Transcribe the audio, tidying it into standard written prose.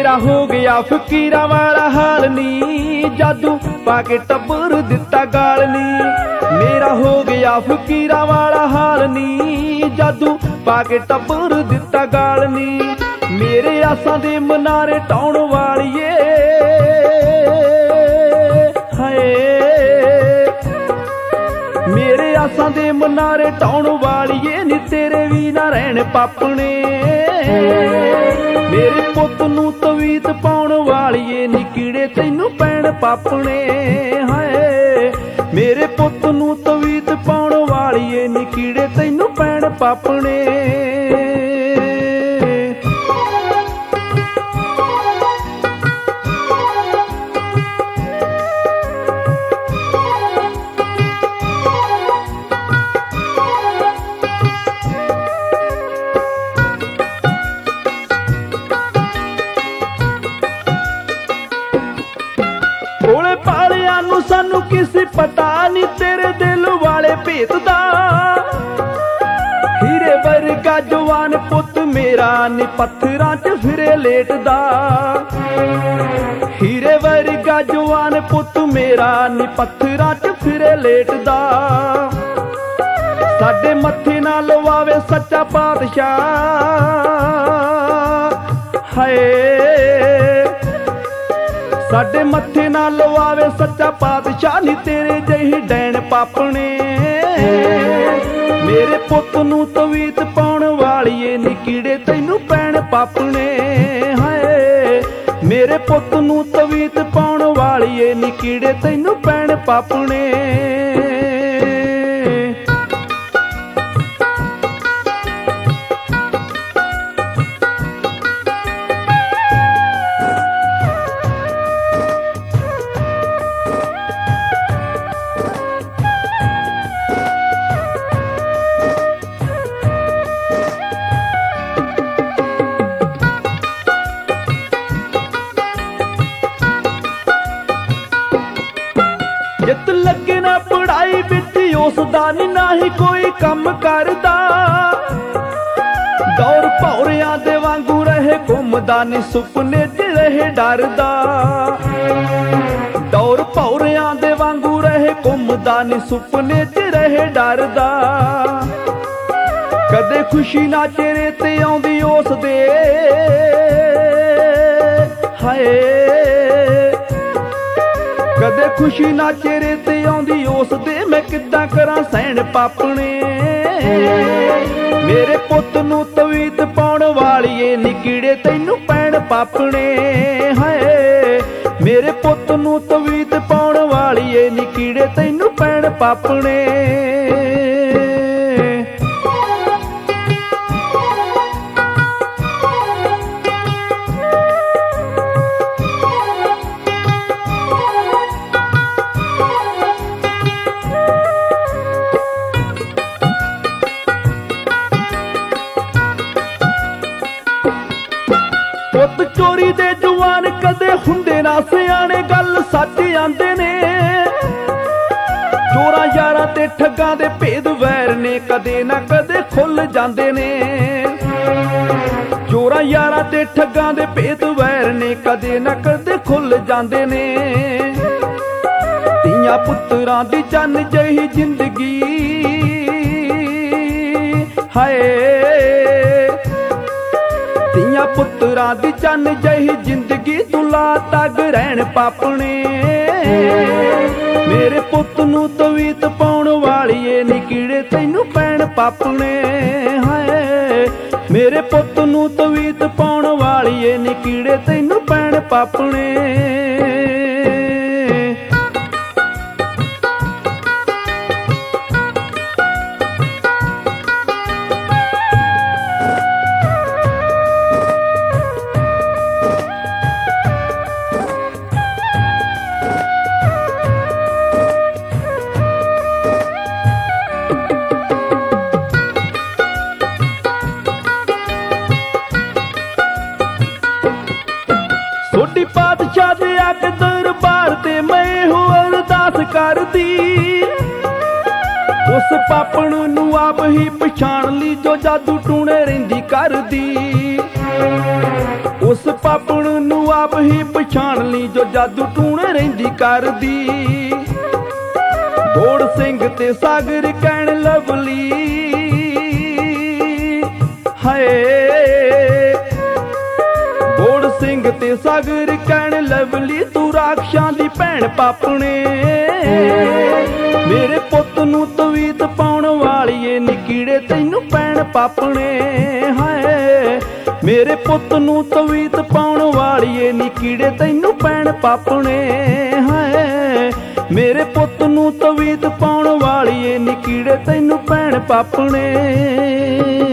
मेरा हो गया फकीरा वाला हाल नी, जादू पाके टब्बर दिता गाल नी। मेरा हो गया फकीरा वाला हाल नी, जादू पाके टब्बर दिता गाल नी। मेरे आसां दे मनारे टाउण वालिए हाय, मेरे आसां दे मनारे टाउण वालिए नी, तेरे भी ना रहण पापने। मेरे पुੱਤ ਨੂੰ ਤਵੀਤ ਪਾਉਣ ਵਾਲੀਏ ਨੀ, ਕੀੜੇ ਤੈਨੂੰ ਪੈਣ ਪਾਪਣੇ ਹਾਏ। ਮੇਰੇ ਪੁੱਤ ਨੂੰ ਤਵੀਤ ਪਾਉਣ ਵਾਲੀਏ ਨੀ, ਕੀੜੇ ਤੈਨੂੰ ਪੈਣ ਪਾਪਣੇ। ਕੋਲੇ ਪਾਲਿਆਂ ਨੂੰ ਸਾਨੂੰ ਕਿਸੇ ਪਤਾ ਨੀ, ਤੇਰੇ ਦਿਲ ਵਾਲੇ ਭੇਤ ਦਾ। ਹੀਰੇ ਵਰਗਾ ਜਵਾਨ ਪੁੱਤ ਮੇਰਾ ਨੀ, ਪੱਥਰਾਂ 'ਚ ਫਿਰੇ ਲੇਟਦਾ। ਹੀਰੇ ਵਰਗਾ ਜਵਾਨ ਪੁੱਤ ਮੇਰਾ ਨੀ, ਪੱਥਰਾਂ 'ਚ ਫਿਰੇ ਲੇਟਦਾ। ਸਾਡੇ ਮੱਥੇ ਨਾ ਲਵਾਵੇ ਸੱਚਾ ਪਾਤਸ਼ਾਹ ਹਾਏ, ਸਾਡੇ ਮੱਥੇ ਨਾ ਲਵਾਵੇ ਸੱਚਾ ਪਾਤਸ਼ਾਹ ਨੀ, ਤੇਰੇ ਜਿਹੀ ਡੈਣ ਪਾਪਣੇ। ਮੇਰੇ ਪੁੱਤ ਨੂੰ ਤਵੀਤ ਪਾਉਣ ਵਾਲੀਏ ਨੀ, ਕੀੜੇ ਤੈਨੂੰ ਪੈਣ ਪਾਪਣੇ ਹਾਏ। ਮੇਰੇ ਪੁੱਤ ਨੂੰ ਤਵੀਤ ਪਾਉਣ ਵਾਲੀਏ ਨੀ, ਕੀੜੇ ਤੈਨੂੰ ਪੈਣ ਪਾਪਣੇ। ਜਿੱਤ ਲੱਗੇ ਨਾ ਪੜਾਈ ਵਿੱਚ ਉਸਦਾ ਨੀ, ਨਾ ਹੀ ਕੋਈ ਕੰਮ ਕਰਦਾ। ਦੌਰ ਭੌਰਿਆਂ ਦੇ ਵਾਂਗੂ ਰਹੇ ਘੁੰਮਦਾ ਨੀ, ਸੁਪਨੇ 'ਚ ਰਹੇ ਡਰਦਾ। ਦੌਰ ਭੌਰਿਆਂ ਦੇ ਵਾਂਗੂ ਰਹੇ ਘੁੰਮਦਾ ਨੀ, ਸੁਪਨੇ 'ਚ ਰਹੇ ਡਰਦਾ। ਕਦੇ ਖੁਸ਼ੀ ਨਾ ਚਿਹਰੇ ਤੇ ਆਉਂਦੀ ਉਸ ਦੇ ਹਾਏ, ਕਦੇ ਖੁਸ਼ੀ ਨਾ ਚਿਹਰੇ ਤੇ ਆਉਂਦੀ ਉਸ ਦੇ। ਮੈਂ ਕਿੱਦਾਂ ਕਰਾਂ ਸਹਿਣ ਪਾਪਣੇ। ਮੇਰੇ ਪੁੱਤ ਨੂੰ ਤਵੀਤ ਪਾਉਣ ਵਾਲੀਏ ਨੀ, ਕੀੜੇ ਤੈਨੂੰ ਪੈਣ ਪਾਪਣੇ ਹਾਏ। ਮੇਰੇ ਪੁੱਤ ਨੂੰ ਤਵੀਤ ਪਾਉਣ ਵਾਲੀਏ ਨੀ, ਕੀੜੇ ਤੈਨੂੰ ਪੈਣ ਪਾਪਣੇ। ਪੁੱਤ ਚੋਰੀ ਦੇ ਜਵਾਨ ਕਦੇ ਹੁੰਦੇ ਨਾ ਸਿਆਣੇ, ਗੱਲ ਸੱਚ ਆਂਦੇ ਨੇ। ਚੋਰਾਂ ਯਾਰਾਂ ਤੇ ਠੱਗਾਂ ਦੇ ਭੇਦ ਵੈਰ ਨੇ, ਕਦੇ ਨਾ ਕਦੇ ਖੁੱਲ ਜਾਂਦੇ ਨੇ। ਚੋਰਾਂ ਯਾਰਾਂ ਤੇ ਠੱਗਾਂ ਦੇ ਭੇਦ ਵੈਰ ਨੇ, ਕਦੇ ਨਾ ਕਦੇ ਖੁੱਲ ਜਾਂਦੇ ਨੇ। ਧੀਆਂ ਪੁੱਤਰਾਂ ਦੀ ਚੰਨ ਜਿਹੀ ਜ਼ਿੰਦਗੀ ਹਾਏ, ਧੀਆਂ ਪੁੱਤਰਾਂ ਦੀ ਚੰਨ ਜਿਹੀ ਜ਼ਿੰਦਗੀ, ਤੂੰ ਲਾ ਤੱਕ ਰਹਿਣ ਪਾਪਣੇ। ਮੇਰੇ ਪੁੱਤ ਨੂੰ ਤਵੀਤ ਪਾਉਣ ਵਾਲੀਏ ਨੀ, ਕੀੜੇ ਤੈਨੂੰ ਪੈਣ ਪਾਪਣੇ ਹਾਏ। ਮੇਰੇ ਪੁੱਤ ਨੂੰ ਤਵੀਤ ਪਾਉਣ ਵਾਲੀਏ ਨੀ, ਕੀੜੇ ਤੈਨੂੰ ਪੈਣ ਪਾਪਣੇ। ਛੋਟੀ ਪਾਤਸ਼ਾਹ ਦੇ ਅੱਗ ਦਰਬਾਰ ਤੇ ਮੈਂ ਹੋ ਅਰਦਾਸ ਕਰਦੀ। ਉਸ ਪਾਪਣ ਨੂੰ ਆਪ ਹੀ ਪਛਾਣ ਲਈ ਜੋ ਜਾਦੂ ਟੂਣੇ ਰਹਿੰਦੀ ਕਰਦੀ। ਉਸ ਪਾਪਣ ਨੂੰ ਆਪ ਹੀ ਪਛਾਣ ਲਈ ਜੋ ਜਾਦੂ ਟੂਣ ਰਹਿੰਦੀ ਕਰਦੀ। ਗੋੜ ਸਿੰਘ ਤੇ ਸਾਗਰ ਕਹਿਣ ਲਵਲੀ ਹਾਏ, ਗੋੜ ਸਿੰਘ ਤੇ ਸਾਗਰ ਕਹਿਣ ਲਵਲੀ ਤੂੰ ਰਾਖਸ਼ਾਂ ਦੀ ਭੈਣ ਪਾਪਣੇ। ਮੇਰੇ ਪੁੱਤ ਨੂੰ ਤਵੀਤ ਪਾਉਣ ਵਾਲੀਏ ਨੀ ਕੀੜੇ ਤੈਨੂੰ ਪੈਣ ਪਾਪਣੇ। ਹਾਏ ਮੇਰੇ ਪੁੱਤ ਨੂੰ ਤਵੀਤ ਪਾਉਣ ਵਾਲੀਏ ਨੀ ਕੀੜੇ ਤੈਨੂੰ ਪੈਣ ਪਾਪਣੇ। ਹਾਏ ਮੇਰੇ ਪੁੱਤ ਨੂੰ ਤਵੀਤ ਪਾਉਣ ਵਾਲੀਏ ਨੀ ਕੀੜੇ ਤੈਨੂੰ ਪੈਣ ਪਾਪਣੇ।